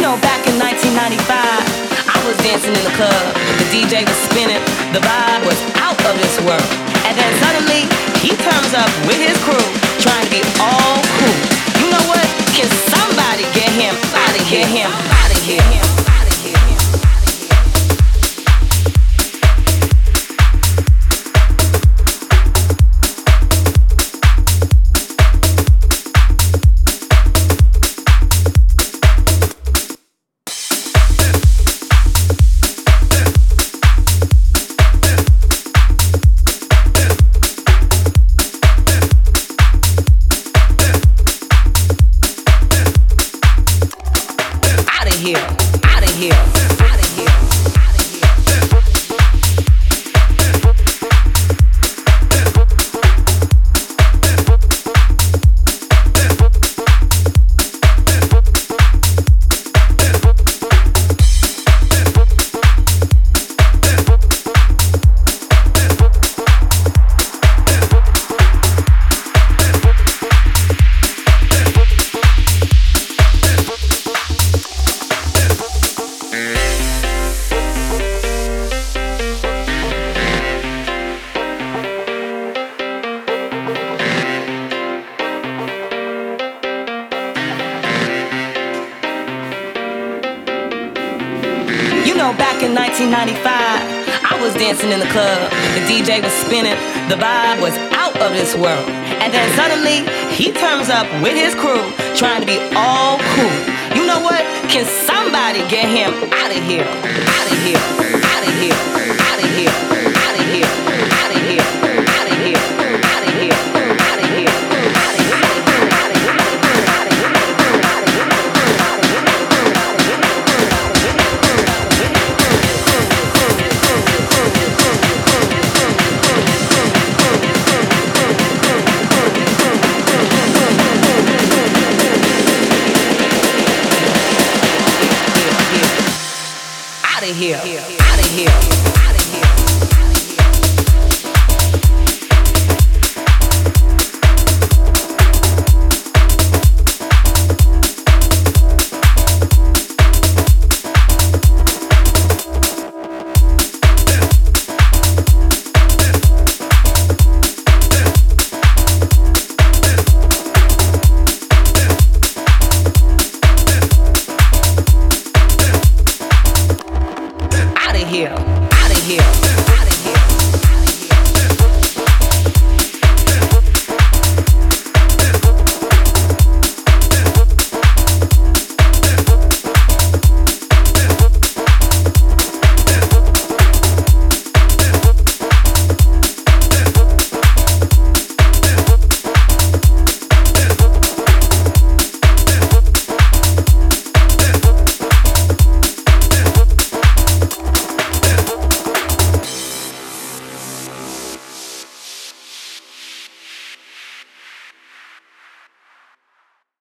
Back in 1995, I was dancing in the club. The DJ was spinning, the vibe was out of this world. And then suddenly, he turns up with his crew, trying to be all cool. You know what? Can somebody get him out of here? Get him out of here. Back in 1995, I was dancing in the club. The DJ was spinning, the vibe was out of this world. And then suddenly, he turns up with his crew, trying to be all cool. You know what? Can somebody get him out of here? Out of here, out of here, out of here, out of here, out of here, out of here, out of here, out of here. Here, out of here, out of here. Here.